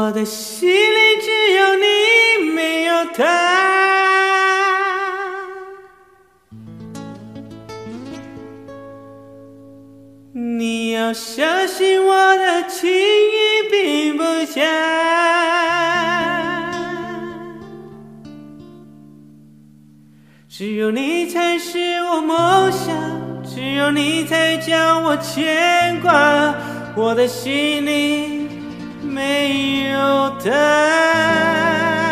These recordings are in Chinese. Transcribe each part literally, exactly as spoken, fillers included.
我的心里只有你，没有他。你要相信我的情意并不假，只有你才是我梦想，只有你才将我牵挂，我的心里没有他。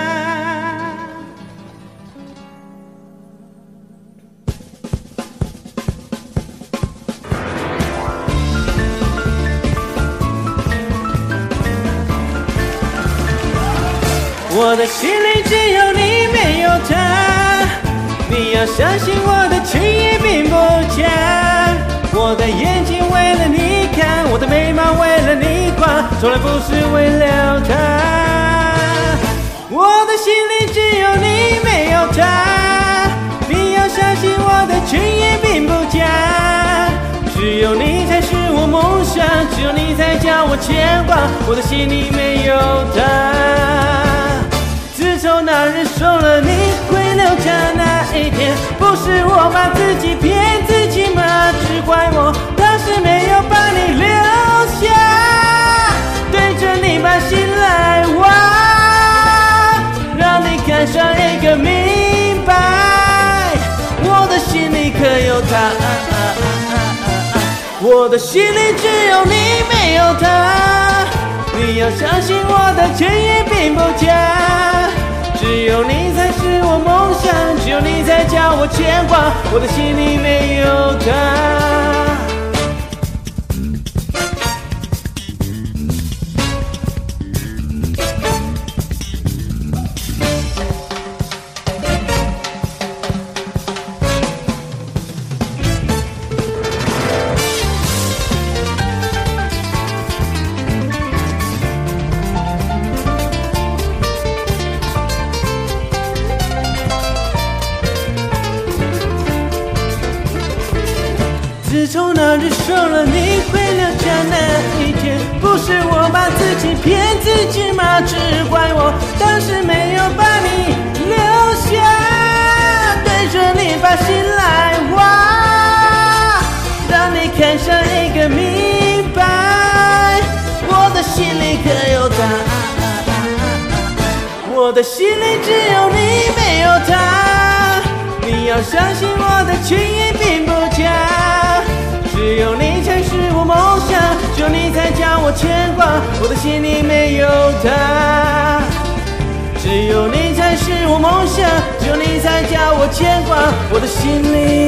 我的心里只有你，没有他。你要相信我的情意并不假，我的眼睛为了你看，我的眉毛为了你画，从来不是为了他。我的心里只有你，没有他。你要相信我的情意并不假，只有你才是我梦想，只有你才叫我牵挂，我的心里没有他。自从那日送了你回老家那一天，不是我把自己骗自己吗？只怪我当时没有把你留下，对着你把心来挖，让你看上一个明白，我的心里可有他，我的心里只有你，没有他。你要相信我的情意并不假，只有你才是我梦想，只有你才叫我牵挂，我的心里没有他。自从那日送了你回了家那一天，不是我把自己骗自己吗？只怪我当时没有把你留下，对着你把心来挖，让你看上一个明白，我的心里可有他，我的心里只有你，没有他。你要相信我的情意并不假，只有你才是我梦想，只有你才叫我牵挂，我的心里没有他。只有你才是我梦想，只有你才叫我牵挂，我的心里